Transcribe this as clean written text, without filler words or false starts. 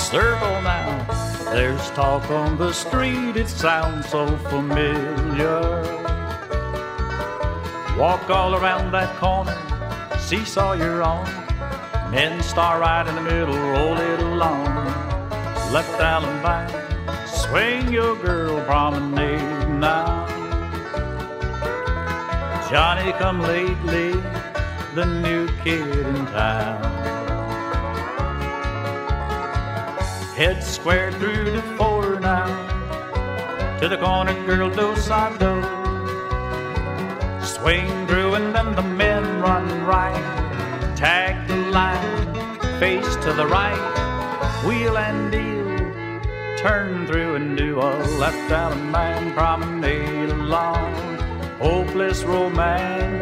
circle now. There's talk on the street, it sounds so familiar. Walk all around that corner, seesaw you're on. Men star right in the middle, roll it along. Left island bound, swing your girl promenade now. Johnny come lately, the new kid in town. Head square through the four now, to the corner girl do-si-do. Swing through and then the men run right. Tag the line, face to the right. Wheel and deal, turn through and do a left island man promenade along. Hopeless romance.